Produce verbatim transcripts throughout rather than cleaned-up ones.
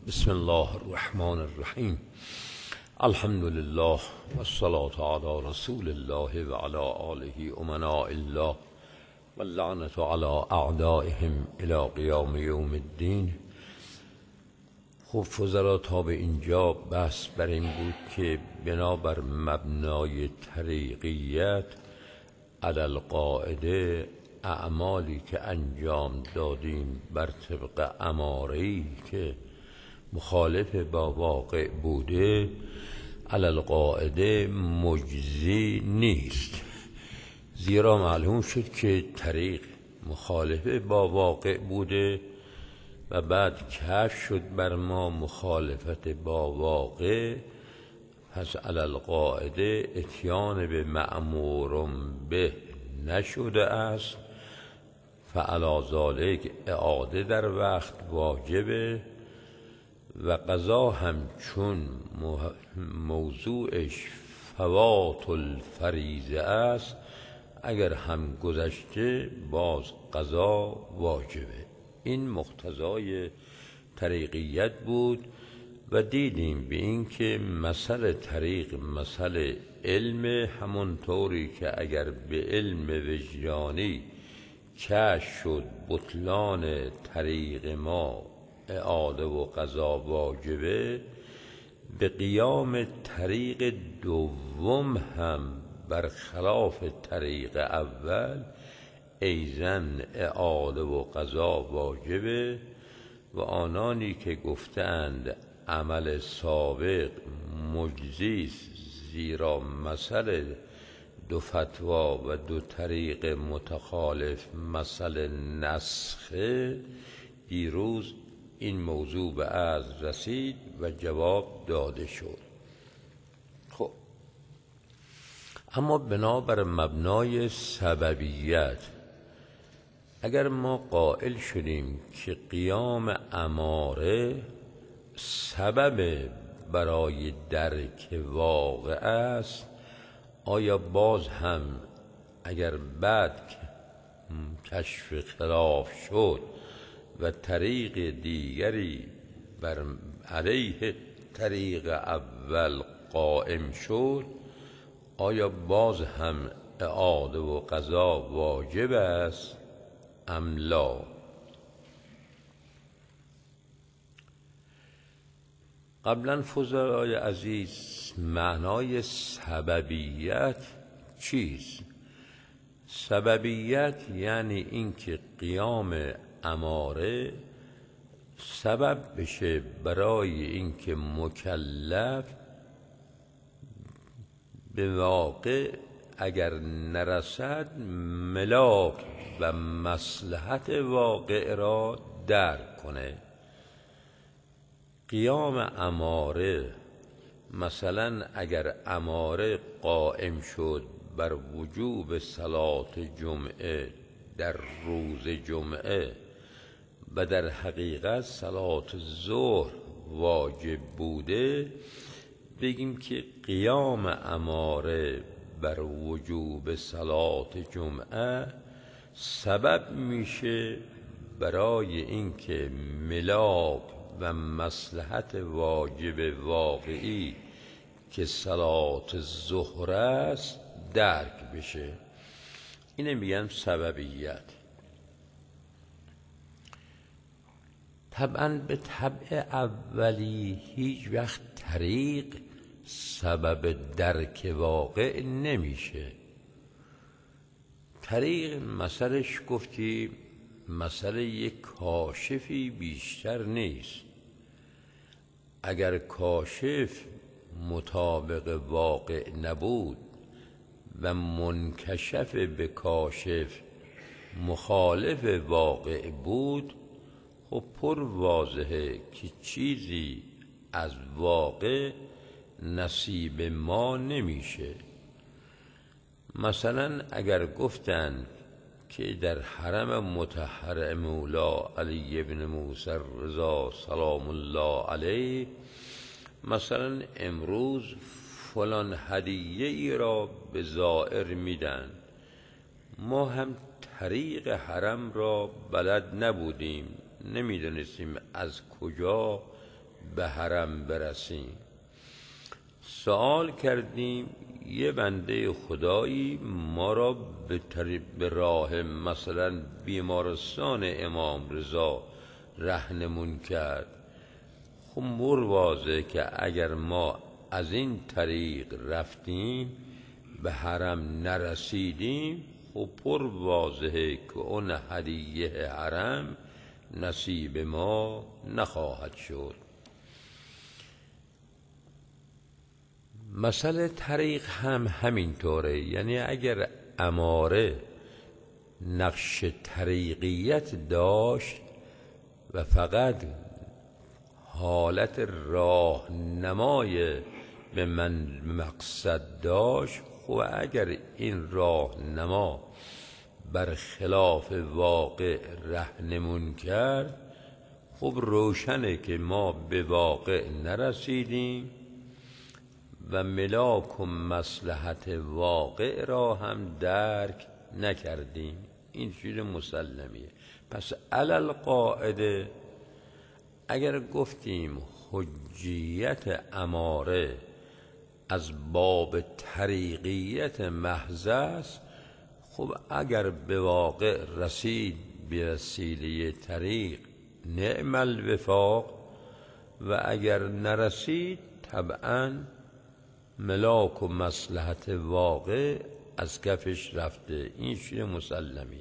بسم الله الرحمن الرحیم. الحمد لله و الصلاة علی رسول الله و علی آله امناء الله و اللعنة علی اعدائهم الی قیام یوم الدین. خب فضلا، تا به اینجا بحث بر این بود که بنابر مبنای طریقیت علی القاعده اعمالی که انجام دادیم بر طبق اماره‌ای که مخالف با واقع بوده علی القاعده مجزی نیست، زیرا معلوم شد که طریق مخالف با واقع بوده و بعد کشف شد بر ما مخالفت با واقع، پس علی القاعده اتیان به مأمور به نشده است، فعلی ذالک اعاده در وقت واجبه و قضا هم چون موضوعش فوات الفریضه است، اگر هم گذشته باز قضا واجبه. این مقتضای طریقیت بود و دیدیم به این که مسئله طریق مسئله علم، همونطوری که اگر به علم وجدانی کشف شد بطلان طریق ما اعاده و قضا واجبه، به قیام طریق دوم هم برخلاف طریق اول ایزن اعاده و قضا واجبه. و آنانی که گفتند عمل سابق مجزیست، زیرا مسئله دو فتوا و دو طریق متخالف مسئله نسخه، دیروز این موضوع به عرض رسید و جواب داده شد. خب اما بنابر مبنای سببیت اگر ما قائل شدیم که قیام اماره سبب برای درک واقع است، آیا باز هم اگر بعد کشف خلاف شد و طریق دیگری بر علیه طریق اول قائم شد، آیا باز هم اعاده و قضا واجب است ام لا؟ قبلا فضلای عزیز معنای سببیت چیست؟ سببیت یعنی اینکه قیام اماره سبب بشه برای اینکه مکلف به واقع اگر نرسد ملاک و مصلحت واقع را درک کنه. قیام اماره مثلا اگر اماره قائم شد بر وجوب صلات جمعه در روز جمعه و در حقیقت صلات ظهر واجب بوده، بگیم که قیام اماره بر وجوب صلات جمعه سبب میشه برای اینکه ملاک و مصلحت واجب واقعی که صلات ظهر است درک بشه. اینه میگن سببیت. طبعا به طبع اولی هیچ وقت طریق سبب درک واقع نمیشه. طریق مسئلهش گفتی مسئله یک کاشفی بیشتر نیست. اگر کاشف مطابق واقع نبود و منکشف به کاشف مخالف واقع بود، خب پر واضحه که چیزی از واقع نصیب ما نمیشه. مثلا اگر گفتن که در حرم مطهر مولا علی ابن موسی رضا سلام الله علیه مثلا امروز فلان هدیه ای را به زائر میدن، ما هم طریق حرم را بلد نبودیم، نمیدونستیم از کجا به حرم برسیم. سوال کردیم یه بنده خدایی ما را به, به راه مثلا بیمارستان امام رضا رهنمون کرد. خب مر واضحه که اگر ما از این طریق رفتیم به حرم نرسیدیم، خب پر واضحه که اون هدیه حرم نصیب ما نخواهد شد. مسئله طریق هم همینطوره، یعنی اگر اماره نقش طریقیت داشت و فقط حالت راهنمای به من مقصد داشت، خب اگر این راهنما برخلاف واقع رهنمون کرد، خب روشنه که ما به واقع نرسیدیم و ملاک و مصلحت واقع را هم درک نکردیم. این چیز مسلمیه. پس علل قاعده اگر گفتیم حجیت اماره از باب طریقیت محض است، خب اگر به واقع رسید به وسیله طریق نعم الوفاق، و اگر نرسید طبعا ملاک و مصلحت واقع از کفش رفته. این چیز مسلمیه.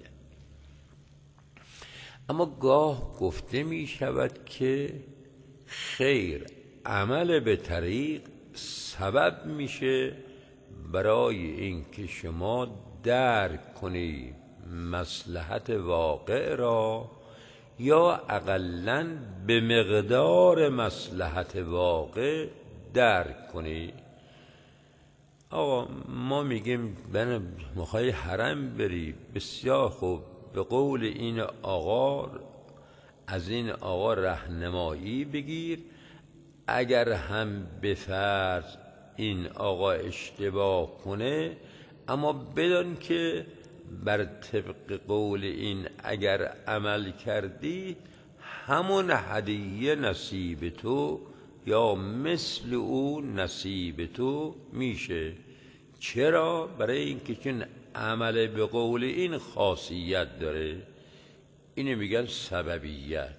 اما گاه گفته می شود که خیر، عمل به طریق سبب میشه برای اینکه شما درک کنی مصلحت واقع را، یا اقلاً به مقدار مصلحت واقع درک کنی. آقا ما میگیم بنا میخوای حرم بری، بسیار خوب، به قول این آقا از این آقا رهنمایی بگیر. اگر هم به فرض این آقا اشتباه کنه، اما بدان که بر طبق قول این اگر عمل کردی همون هدیه نصیب تو یا مثل او نصیب تو میشه. چرا؟ برای اینکه چون عمل به قول این خاصیت داره. اینو میگن سببیت.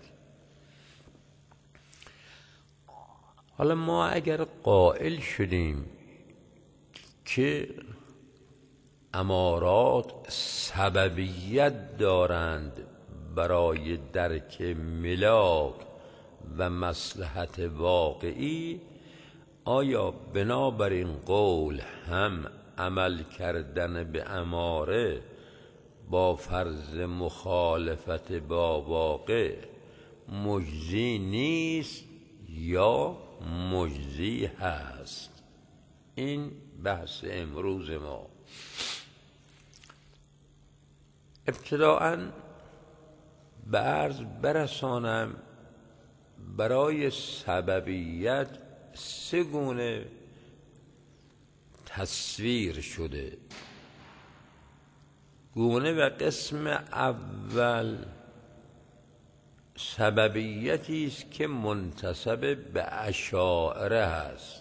حالا ما اگر قائل شدیم که امارات سببیت دارند برای درک ملاک و مصلحت واقعی، آیا بنابر این قول هم عمل کردن به اماره با فرض مخالفت با واقع مجزی نیست یا مجزی هست؟ این بحث امروز ما. ابتداءً به عرض برسانم برای سببیت سه گونه تصویر شده. گونه و قسم اول سببیتی است که منتسب به اشاعره است.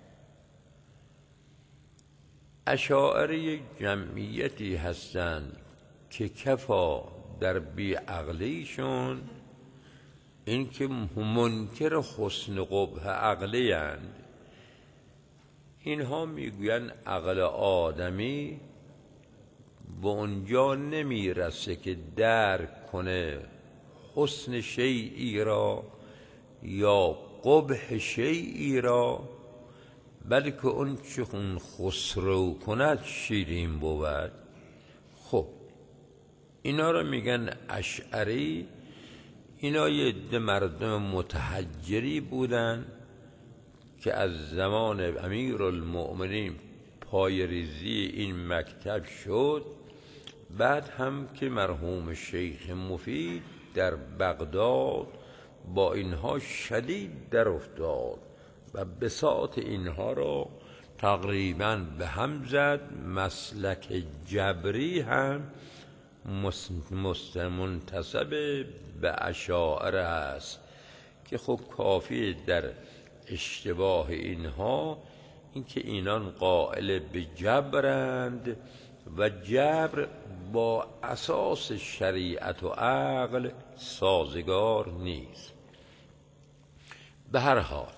اشاعره یک جمعیتی هستند که کفا در بیعقلیشون این که منکر حسن قبح عقلی اند. اینها میگوین عقل آدمی به اونجا نمیرسه که درک کنه حسن شیئی را یا قبح شیئی را، بلکه اون چون خسرو کند شیرین بود. خب اینا رو میگن اشعری. اینا یه عده مردم متحجری بودن که از زمان امیرالمؤمنین پای ریزی این مکتب شد. بعد هم که مرحوم شیخ مفید در بغداد با اینها شدید در افتاد و بساط اینها را تقریبا به هم زد. مسلک جبری هم منتسب به اشاعره است که خب کافی در اشتباه اینها اینکه اینان قائل به جبرند و جبر با اساس شریعت و عقل سازگار نیست. به هر حال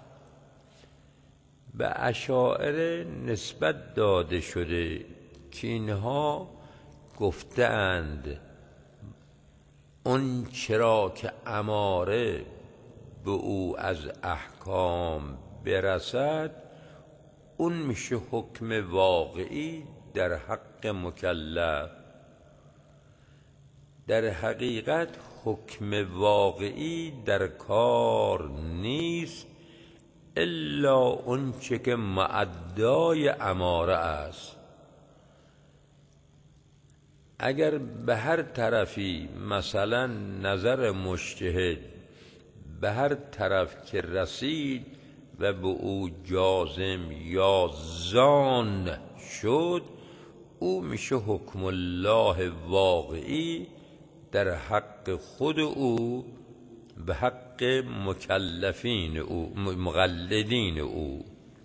به اشاعره نسبت داده شده که اینها گفتند اون چرا که اماره به او از احکام برسد اون میشه حکم واقعی در حق مکلف. در حقیقت حکم واقعی در کار نیست الا اون چه که معدای اماره است. اگر به هر طرفی مثلا نظر مجتهد به هر طرف که رسید و به او جازم یا زان شد او میشه حکم الله واقعی در حق خود او به حق مکلفین او مقلدین او.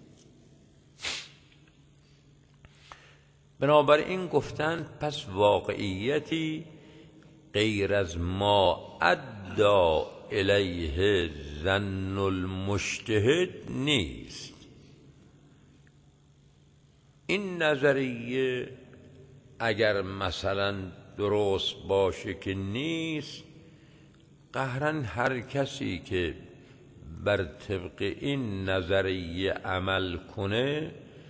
بنابراین گفتن پس واقعیتی غیر از ما ادعا الیه ظن المجتهد نیست. این نظریه اگر مثلا درست باشه که نیست، قهرا هر کسی که بر طبق این نظریه عمل کنه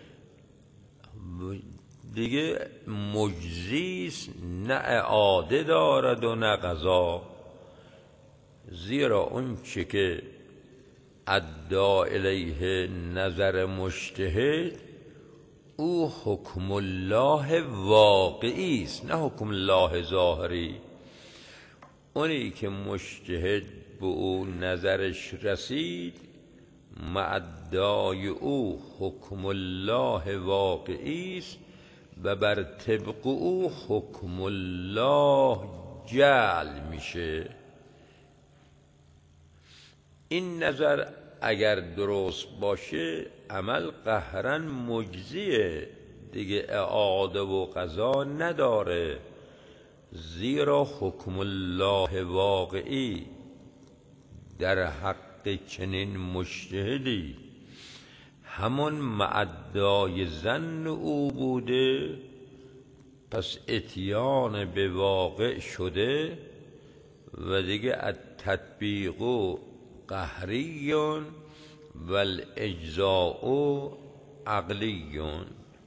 دیگه مجزیست، نه اعاده دارد و نه قضا. زیرا اون چه که ادعا الیه نظر مجتهد او حکم الله واقعی است نه حکم الله ظاهری. اونی که مجتهد به او نظرش رسید معدای او حکم الله واقعی است و بر طبق او حکم الله جعل میشه. این نظر اگر درست باشه عمل قهرا مجزیه دیگه، اعاده و قضا نداره. زیرا حکم الله واقعی در حق چنین مجتهدی همون معدای ظن او بوده، پس اتیان به واقع شده و دیگه التطبیق قهریون و الاجزاء عقلیون.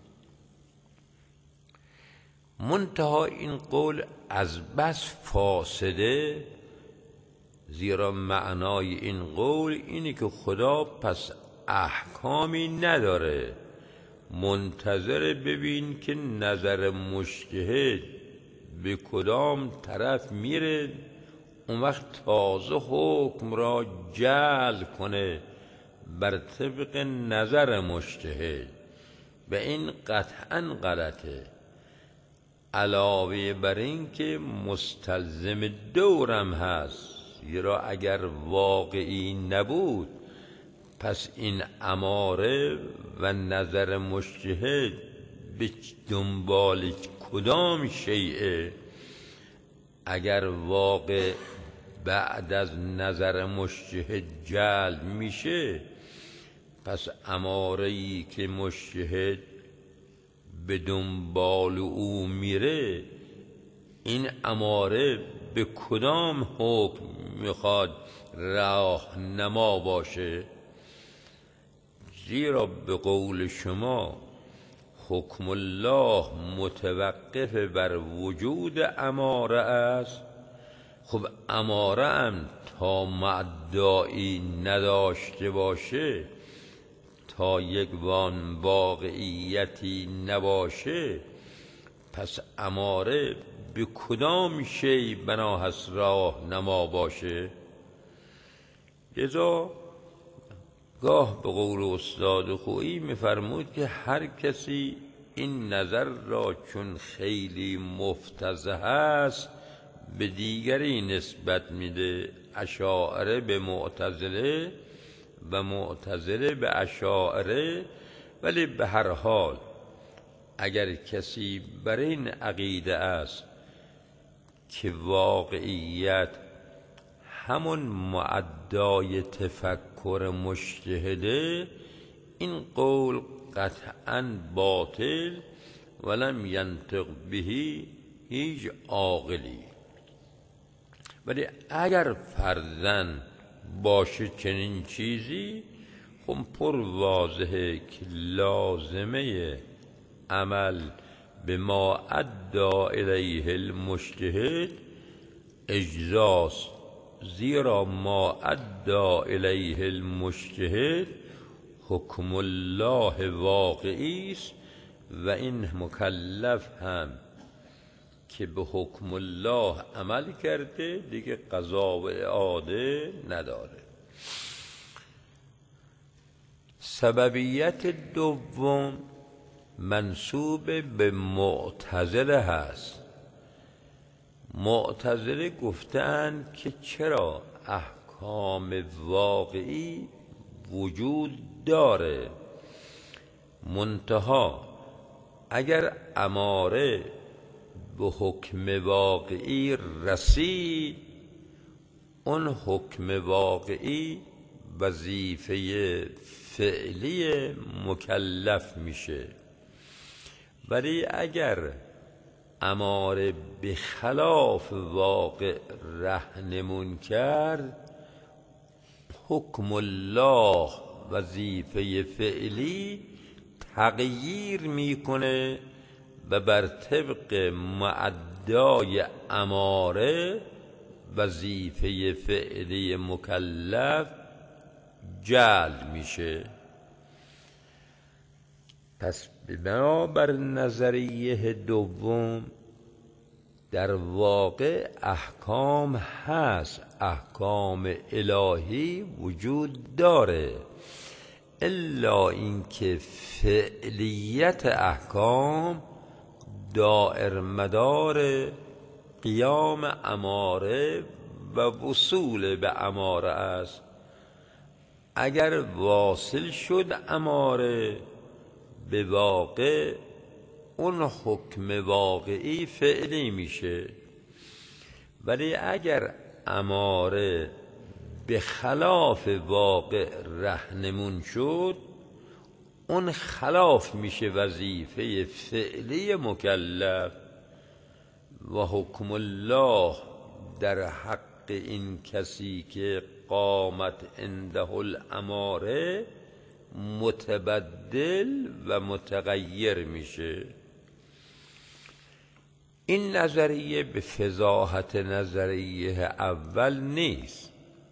منتها این قول از بس فاسده، زیرا معنای این قول اینه که خدا پس احکامی نداره، منتظر ببین که نظر مجتهد به کدام طرف میره، اون وقت تازه حکم را جعل کنه بر طبق نظر مجتهد. و این قطعا غلطه، علاوه بر این که مستلزم دورم هست. زیرا اگر واقعی نبود پس این اماره و نظر مجتهد به دنبال کدام شیعه؟ اگر واقع بعد از نظر مجتهد جعل میشه پس اماره‌ای که مجتهد به دنبال او میره این اماره به کدام حکم میخواد راهنما باشه؟ زیرا به قول شما حکم الله متوقف بر وجود اماره است. خب اماره هم تا معدایی نداشته باشه، تا یک وان واقعیتی نباشه، پس اماره به کدام شی بنا هست راه نما باشه؟ لذا گاه به قول استاد خویی میفرمود که هر کسی این نظر را چون خیلی مفتضح است به دیگری نسبت میده، اشاعره به معتزله و معتزله به اشاعره. ولی به هر حال اگر کسی بر این عقیده است که واقعیت همون معدای تفکر مجتهده، این قول قطعاً باطل ولم ینطق بهی هیچ عاقلی. ولی اگر فرضاً باشه چنین چیزی، خب پر واضحه که لازمه عمل به ما ادعا الیه المجتهد اجزاست، زیرا ما ادعا الیه المجتهد حکم الله واقعی است و این مکلف هم که به حکم الله عمل کرده دیگه قضا و اعاده نداره. سببیت دوم منسوب به معتزله هست. معتزله گفتند که چرا احکام واقعی وجود داره، منتها اگر اماره به حکم واقعی رسید، اون حکم واقعی وظیفه فعلی مکلف میشه. ولی اگر اماره به خلاف واقع رهنمون کرد، حکم الله وظیفه فعلی تغییر میکنه و بر طبق معدای اماره وظیفه فعلی مکلف جعل میشه. پس بنابر نظریه دوم در واقع احکام هست، احکام الهی وجود داره، الا اینکه فعلیت احکام دائر مدار قیام اماره و وصول به اماره است. اگر واصل شد اماره به واقع، اون حکم واقعی فعلی میشه. ولی اگر اماره به خلاف واقع رهنمون شد، اون خلاف میشه وظیفه فعلی مکلف و حکم الله در حق این کسی که قامت عنده الاماره متبدل و متغیر میشه. این نظریه به فضاحت نظریه اول نیست،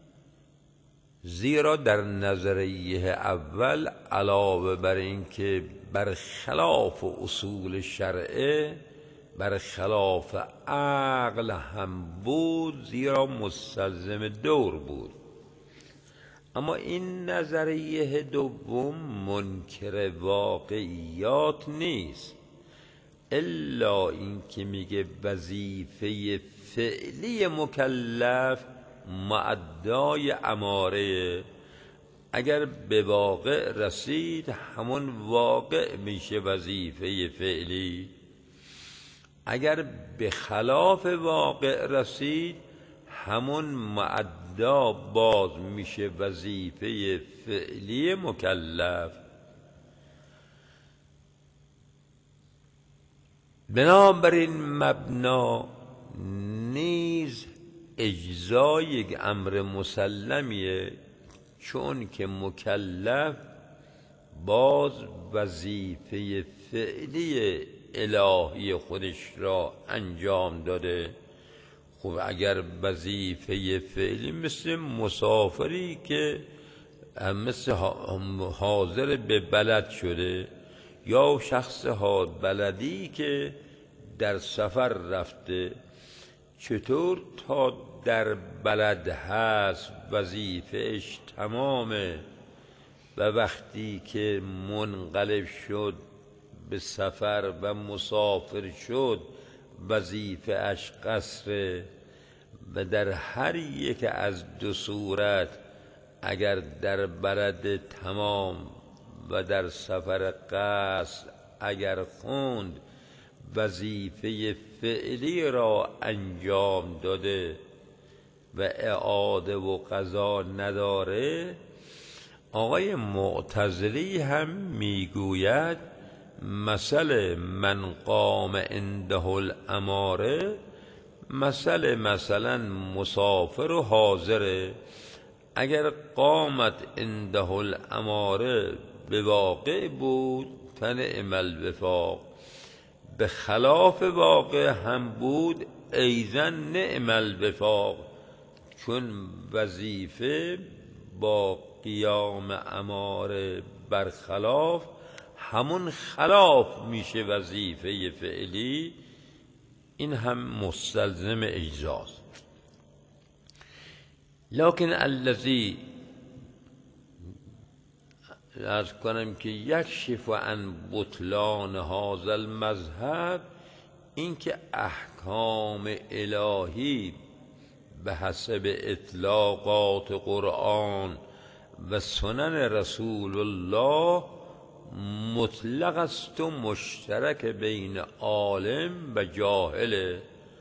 زیرا در نظریه اول علاوه بر این که بر خلاف اصول شرعه بر خلاف عقل هم بود، زیرا مستلزم دور بود. اما این نظریه دوم منکر واقعیات نیست، الا این که میگه وظیفه فعلی مکلف معدای اماره، اگر به واقع رسید همون واقع میشه وظیفه فعلی، اگر به خلاف واقع رسید همون معدا باز میشه وظیفه فعلی مکلف. بنابراین مبنا نیز اجزای یک امر مسلمیه، چون که مکلف باز وظیفه فعلی الهی خودش را انجام داده. خب اگر وظیفه فعلی مثل مسافری که مثل حاضر به بلد شده، یا شخص ها بلدی که در سفر رفته، چطور تا در بلد هست وظیفهش تمامه و وقتی که منقلب شد به سفر و مسافر شد وظیفه اش قصره، و در هر یک از دو صورت اگر در برد تمام و در سفر قصر اگر خوند وظیفه فعلی را انجام داده و اعاده و قضا نداره. آقای معتزلی هم میگوید مثل من قام عنده الاماره مثل مثلا مسافر و حاضره. اگر قامت عنده الاماره به واقع بود فنعم الوفاق، به خلاف واقع هم بود ایزن نعم الوفاق، چون وظیفه با قیام اماره برخلاف همون خلاف میشه وظیفه فعلی، این هم مستلزم اجزاست. لکن الذی عرض کنم که یکشف عن بطلان هذا المذهب، این که احکام الهی به حسب اطلاقات قرآن و سنن رسول الله مطلق است و مشترک بین عالم و جاهل.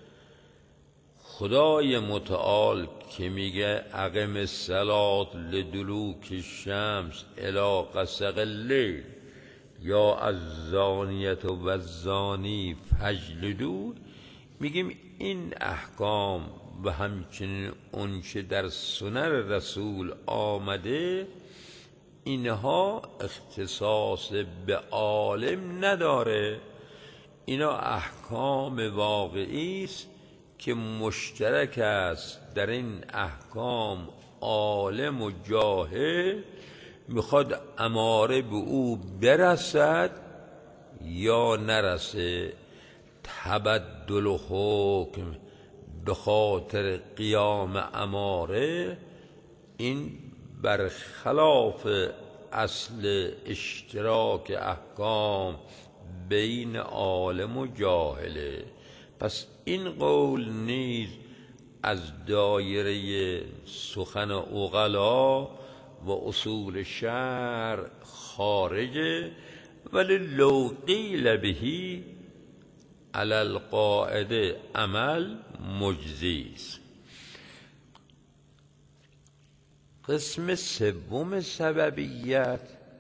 خدای متعال که میگه اقم الصلاة لدلوک الشمس الی غسق اللیل یا الزانیة و الزانی فاجلدوا، میگیم این احکام و همچنین اونچه در سنن رسول آمده اینها اختصاص به عالم نداره، اینا احکام واقعی است که مشترک است در این احکام عالم و جاهل، میخواد اماره به او برسد یا نرسه. تبدل حکم به خاطر قیام اماره این برخلاف اصل اشتراک احکام بین عالم و جاهله. پس این قول نیز از دایره سخن عقلا و اصول شرع خارجه، ولی لو قیل بهی علی القاعده عمل مجزی است. قسم سوم سببیت،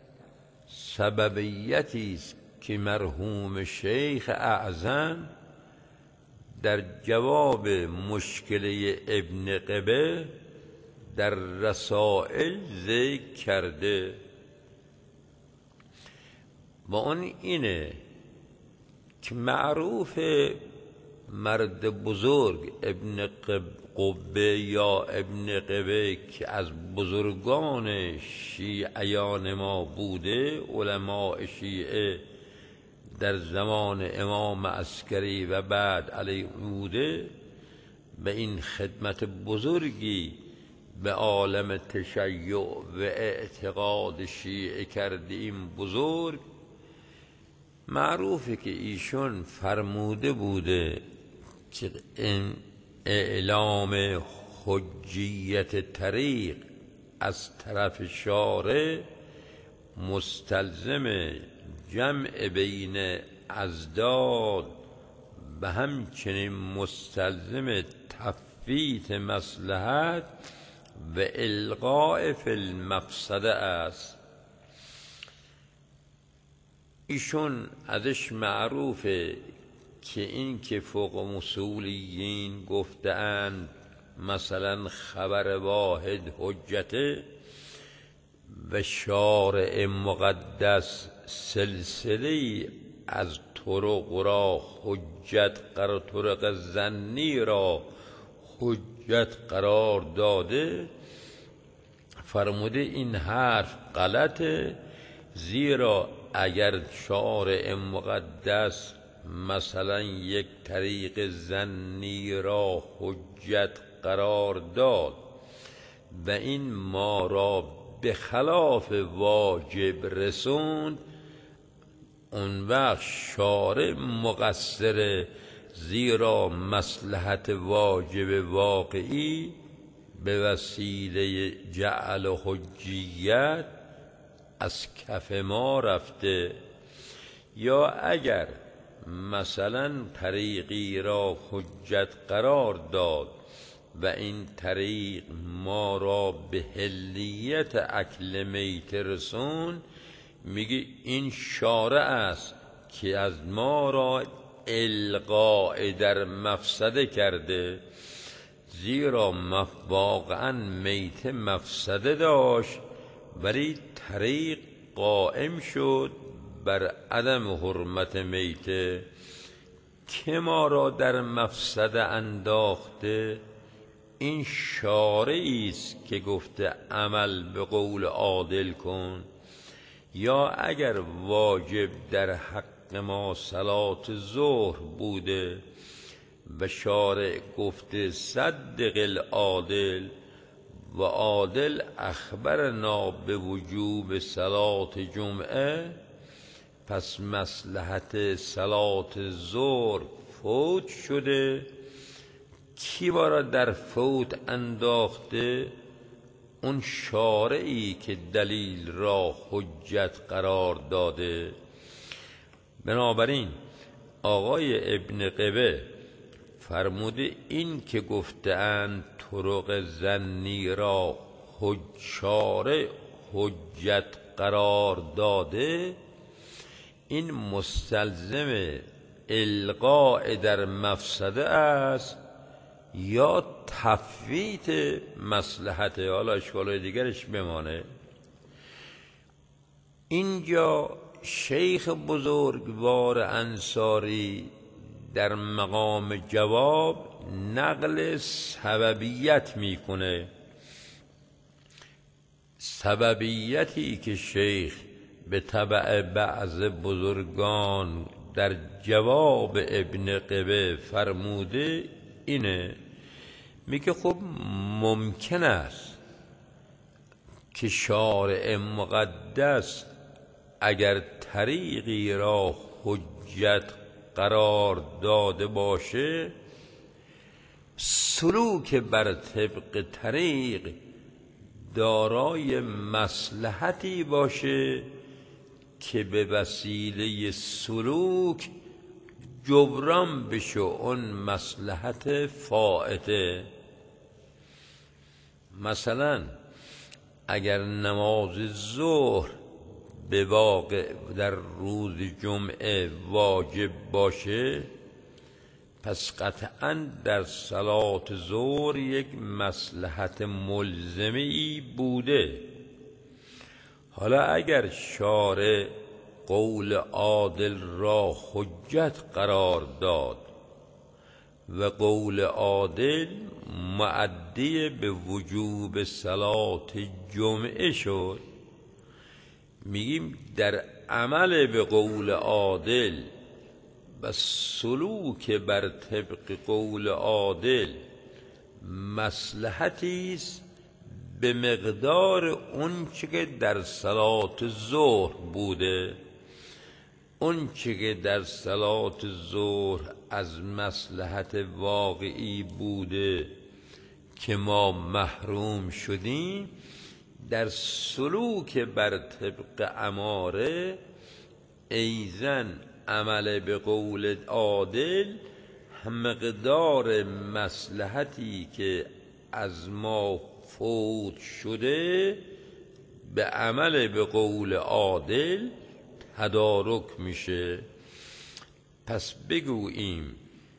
سببیتی است که مرحوم شیخ اعظم در جواب مشکله ابن قبه در رسائل ذکر کرده و اون اینه که معروف مرد بزرگ ابن قبه یا ابن قبه که از بزرگان شیعیان ما بوده، علماء شیعه در زمان امام عسکری و بعد علی بوده، به این خدمت بزرگی به عالم تشیع و اعتقاد شیعه کرده. این بزرگ معروفه که ایشون فرموده بوده که این اعلام حجیت طریق از طرف شارع مستلزم جمع بین ازداد و همچنین مستلزم تفویت مصلحت و الغاء فی المفسده است. ایشون ازش معروفه که این که فوق اصولیین گفتند مثلا خبر واحد حجته و شارع مقدس سلسله از طرق را حجت قرار، طرق ظنی را حجت قرار داده، فرموده این حرف غلطه، زیرا اگر شارع مقدس مثلا یک طریق ظنی را حجت قرار داد و این ما را به خلاف واجب رسوند، اون وقت شارع مقصره، زیرا مصلحت واجب واقعی به وسیله جعل و حجیت از کف ما رفته. یا اگر مثلا طریقی را حجت قرار داد و این طریق ما را به حلیت اکل میت رسون، میگه این شارع است که از ما را القاء در مفسده کرده، زیرا واقعا میت مفسده داشت ولی طریق قائم شد بر عدم حرمت میته. که ما را در مفسده انداخته؟ این شارعی است که گفته عمل به قول عادل کن. یا اگر واجب در حق ما صلات ظهر بوده و شارع گفته صدق العادل و عادل اخبرنا به وجوب صلات جمعه، پس مصلحت صلات ظهر فوت شده. کی ما را در فوت انداخته؟ اون شارعی که دلیل را حجت قرار داده. بنابراین آقای ابن قبه فرموده این که گفتند طرق ظنی را شارع حجت قرار داده، این مستلزم القاء در مفسده است یا تفویت مصلحت. حالا اشکال دیگرش بمانه. اینجا شیخ بزرگوار انصاری در مقام جواب نقل سببیت میکنه. سببیتی که شیخ به تبع بعض بزرگان در جواب ابن قبه فرموده اینه، میگه خب ممکن است که شارع مقدس اگر طریقی را حجت قرار داده باشه، سلوک بر طبق طریق دارای مصلحتی باشه که به وسیله سلوک جبران بشه اون مصلحت فائته. مثلا اگر نماز ظهر به واقع در روز جمعه واجب باشه، پس قطعا در صلات ظهر یک مصلحت ملزمی بوده. حالا اگر شارع قول عادل را حجت قرار داد و قول عادل معدی به وجوب صلات جمعه شد، میگیم در عمل به قول عادل و سلوک بر طبق قول عادل مصلحتی است به مقدار اون چه که در صلات ظهر بوده. اون چه که در صلات ظهر از مصلحت واقعی بوده که ما محروم شدیم، در سلوک بر طبق اماره ایزن عمل به قول عادل مقدار مصلحتی که از ما فوت شده به عمل به قول عادل تدارک میشه. پس بگوییم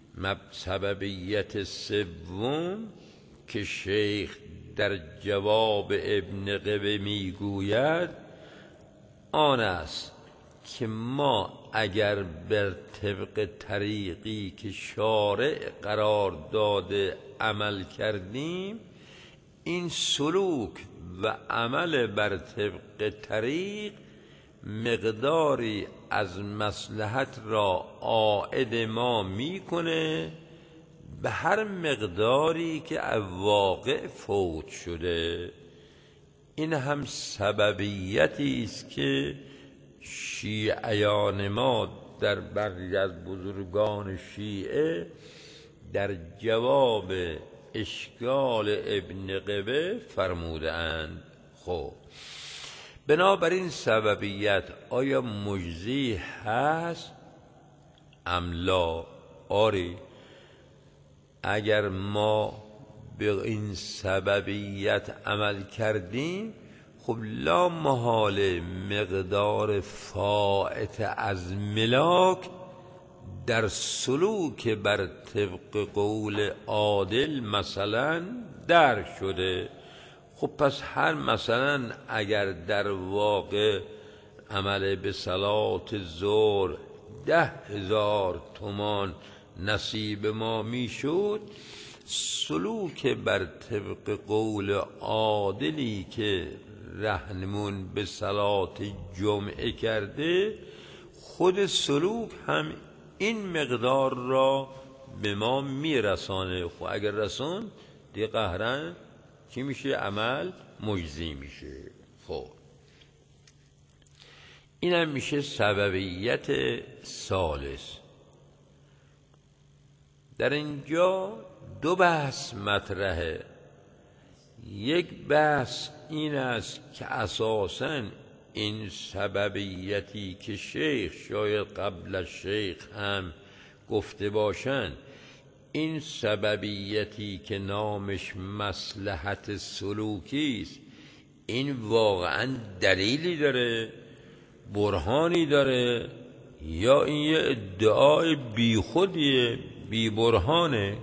سببیت سوم که شیخ در جواب ابن قبه میگوید آن است که ما اگر بر طبق طریقی که شارع قرار داده عمل کردیم، این سلوک و عمل بر طبق طریق مقداری از مصلحت را عائد ما میکنه به هر مقداری که واقع فوت شده. این هم سببیتی است که شیعیان ما در برخی از بزرگان شیعه در جواب اشکال ابن قبه فرموده اند. خب بنابراین سببیت آیا مجزی هست ام لا؟ آری، اگر ما به این سببیت عمل کردیم خب لا محاله مقدار فائت از ملاک در سلوک بر طبق قول عادل مثلا درک شده. خب پس هر مثلا اگر در واقع عمل به صلات ظهر ده هزار تومان نصیب ما میشد، سلوک بر طبق قول عادلی که رهنمون به صلات جمعه کرده، خود سلوک هم این مقدار را به ما میرسانه. خب اگر رسون دی قهرن چی میشه؟ عمل مجزی میشه. خب این هم میشه سببیت ثالث. در اینجا دو بحث مطرحه. یک بحث این است که اساساً این سببیتی که شیخ شاید قبل از شیخ هم گفته باشند، این سببیتی که نامش مصلحت سلوکی است، این واقعاً دلیلی داره، برهانی داره، یا این یه ادعای بی خودیه، بی برهانه؟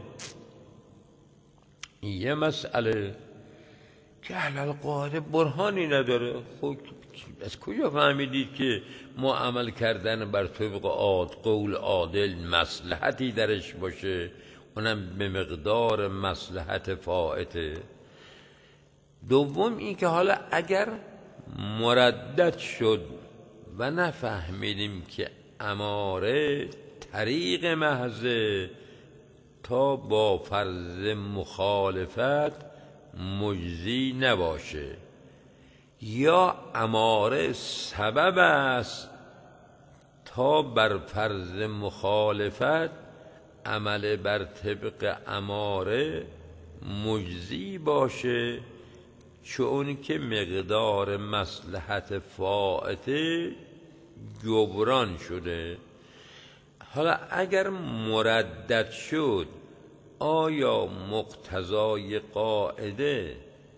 یه مسئله که اهل القاعده برهانی نداره. خب از کجا فهمیدید که ما عمل کردن بر طبق عاد قول عادل مصلحتی درش باشه، اونم به مقدار مصلحت فائته؟ دوم این که حالا اگر مردد شد و نفهمیدیم که اماره طریق محضه تا با فرض مخالفت مجزی نباشه، یا اماره سبب است تا بر فرض مخالفت عمل بر طبق اماره مجزی باشه، چون که مقدار مصلحت فائته جبران شده. حالا اگر مردد شد، آیا مقتضای قاعده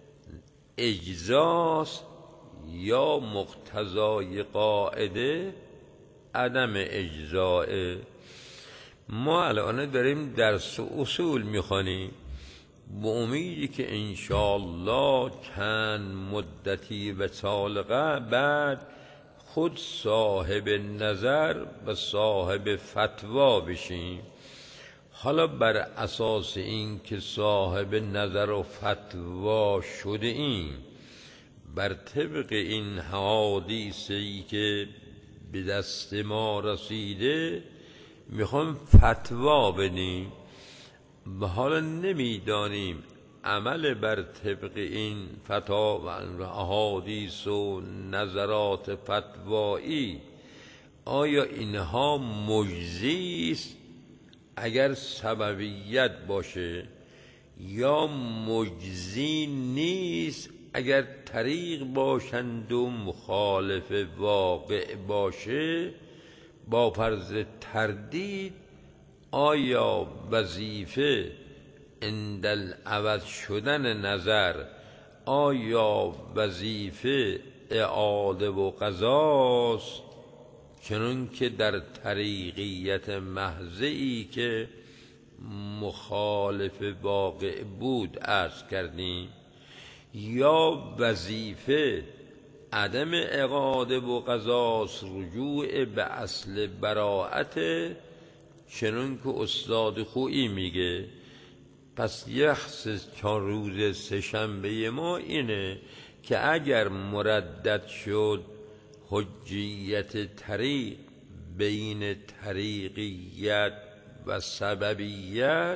اجزاست یا مقتضای قاعده عدم اجزاء؟ ما الان داریم درس اصول میخوانیم به امیدی که انشاءالله چند مدتی و سالقه بعد خود صاحب نظر و صاحب فتوا بشیم. حالا بر اساس این که صاحب نظر و فتوا شده ایم، بر طبق این حدیثی که به دست ما رسیده میخوام فتوا بدیم و حالا نمیدانیم عمل بر طبق این فتوا و احادیث و نظرات فتوایی آیا اینها مجزی است اگر سببیت باشه، یا مجزی نیست اگر طریق باشند و مخالف واقع باشه؟ با فرض تردید آیا وظیفه عند عوض شدن نظر، آیا وظیفه اعاده و قضاست، چنون که در طریقیت محضی که مخالف واقع بود عرض کردیم، یا وظیفه عدم اعاده و قضاست، رجوع به اصل براءت، چنون که استاد خویی میگه. پس یخص چون روز سه‌شنبه ما اینه که اگر مردد شد حجیت طریق بین طریقیت و سببیت،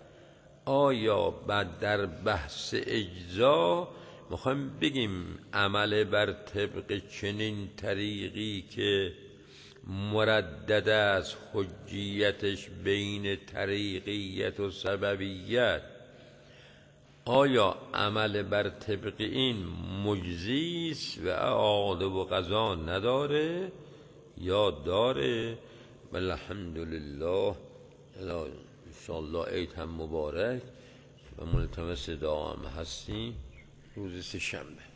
آیا بعد در بحث اجزا میخوایم بگیم عمل بر طبق چنین طریقی که مردد از حجیتش بین طریقیت و سببیت. آیا عمل بر طبق این مجزیست و اعاده و قضا نداره یا داره؟ والحمدلله. انشاءالله عید هم مبارک و ملتمس دعا هم هستیم روز سه شنبه.